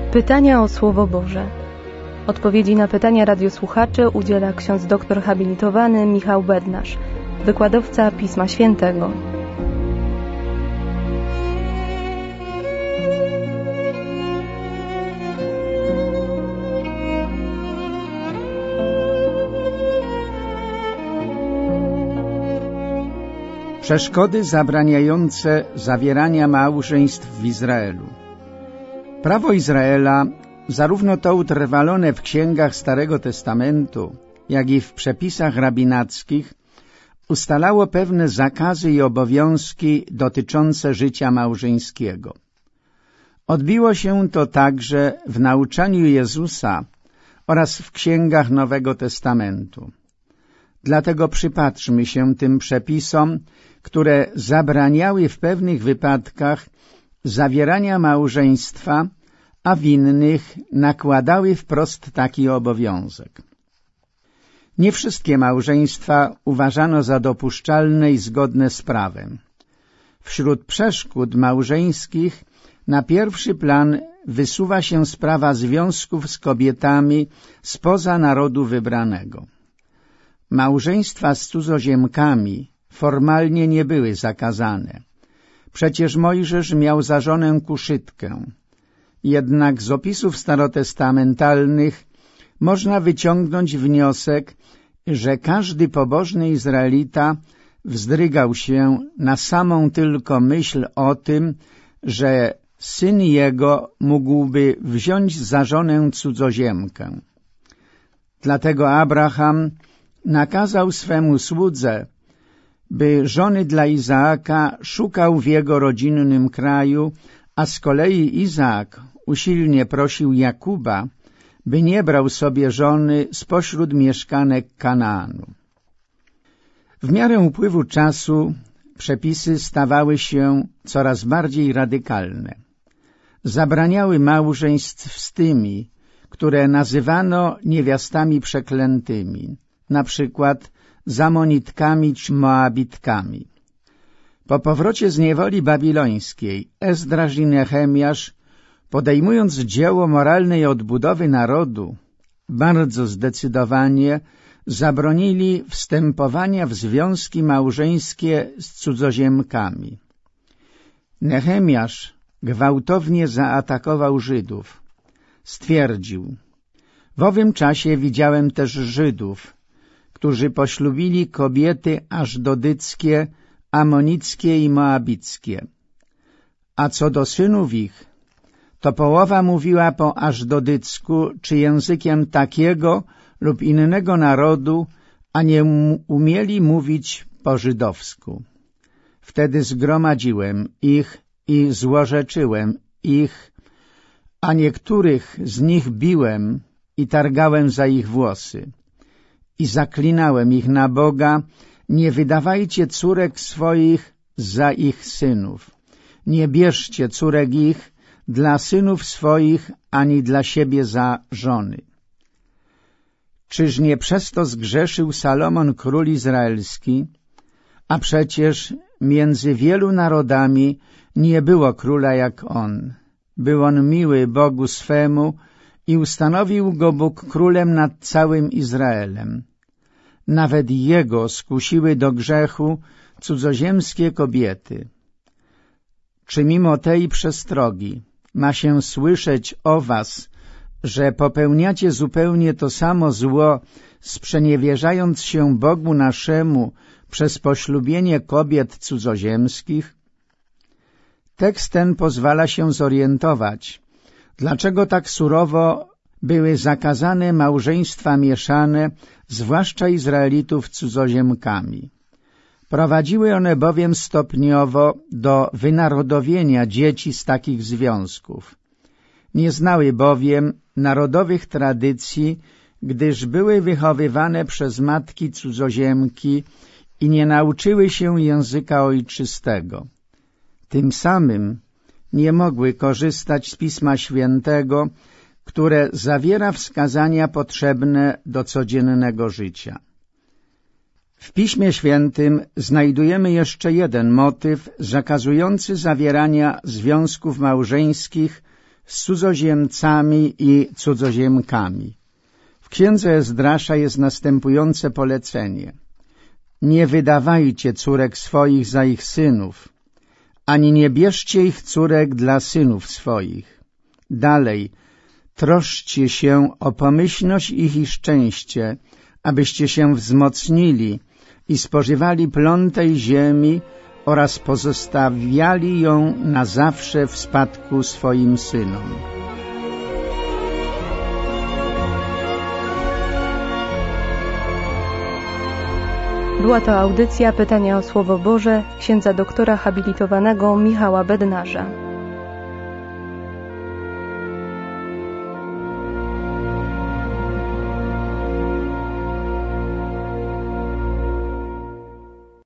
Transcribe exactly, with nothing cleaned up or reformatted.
Pytania o Słowo Boże. Odpowiedzi na pytania radiosłuchaczy udziela ksiądz doktor habilitowany Michał Bednarz, wykładowca Pisma Świętego. Przeszkody zabraniające zawierania małżeństw w Izraelu. Prawo Izraela, zarówno to utrwalone w księgach Starego Testamentu, jak i w przepisach rabinackich, ustalało pewne zakazy i obowiązki dotyczące życia małżeńskiego. Odbiło się to także w nauczaniu Jezusa oraz w księgach Nowego Testamentu. Dlatego przypatrzmy się tym przepisom, które zabraniały w pewnych wypadkach zawierania małżeństwa, a w innych nakładały wprost taki obowiązek. Nie wszystkie małżeństwa uważano za dopuszczalne i zgodne z prawem. Wśród przeszkód małżeńskich na pierwszy plan wysuwa się sprawa związków z kobietami spoza narodu wybranego. Małżeństwa z cudzoziemkami formalnie nie były zakazane. Przecież Mojżesz miał za żonę Kuszytkę. Jednak z opisów starotestamentalnych można wyciągnąć wniosek, że każdy pobożny Izraelita wzdrygał się na samą tylko myśl o tym, że syn jego mógłby wziąć za żonę cudzoziemkę. Dlatego Abraham nakazał swemu słudze, by żony dla Izaaka szukał w jego rodzinnym kraju, a z kolei Izaak usilnie prosił Jakuba, by nie brał sobie żony spośród mieszkanek Kanaanu. W miarę upływu czasu przepisy stawały się coraz bardziej radykalne. Zabraniały małżeństw z tymi, które nazywano niewiastami przeklętymi, na przykład z Amonitkami czy Moabitkami. Po powrocie z niewoli babilońskiej Ezdraż i Nehemiasz, podejmując dzieło moralnej odbudowy narodu, bardzo zdecydowanie zabronili wstępowania w związki małżeńskie z cudzoziemkami. Nehemiasz gwałtownie zaatakował Żydów. Stwierdził: w owym czasie widziałem też Żydów, którzy poślubili kobiety ażdodyckie, amonickie i moabickie. A co do synów ich, to połowa mówiła po ażdodycku czy językiem takiego lub innego narodu, a nie umieli mówić po żydowsku. Wtedy zgromadziłem ich i złorzeczyłem ich, a niektórych z nich biłem i targałem za ich włosy. I zaklinałem ich na Boga: nie wydawajcie córek swoich za ich synów. Nie bierzcie córek ich dla synów swoich, ani dla siebie za żony. Czyż nie przez to zgrzeszył Salomon król izraelski? A przecież między wielu narodami nie było króla jak on. Był on miły Bogu swemu i ustanowił go Bóg królem nad całym Izraelem. Nawet jego skusiły do grzechu cudzoziemskie kobiety. Czy mimo tej przestrogi ma się słyszeć o was, że popełniacie zupełnie to samo zło, sprzeniewierzając się Bogu naszemu przez poślubienie kobiet cudzoziemskich? Tekst ten pozwala się zorientować, dlaczego tak surowo były zakazane małżeństwa mieszane, zwłaszcza Izraelitów cudzoziemkami. Prowadziły one bowiem stopniowo do wynarodowienia dzieci z takich związków. Nie znały bowiem narodowych tradycji, gdyż były wychowywane przez matki cudzoziemki i nie nauczyły się języka ojczystego. Tym samym nie mogły korzystać z Pisma Świętego, które zawiera wskazania potrzebne do codziennego życia. W Piśmie Świętym znajdujemy jeszcze jeden motyw zakazujący zawierania związków małżeńskich z cudzoziemcami i cudzoziemkami. W księdze Ezdrasza jest następujące polecenie. Nie wydawajcie córek swoich za ich synów, ani nie bierzcie ich córek dla synów swoich. Dalej, troszczcie się o pomyślność ich i szczęście, abyście się wzmocnili i spożywali plon tej ziemi oraz pozostawiali ją na zawsze w spadku swoim synom. Była to audycja Pytania o Słowo Boże księdza doktora habilitowanego Michała Bednarza.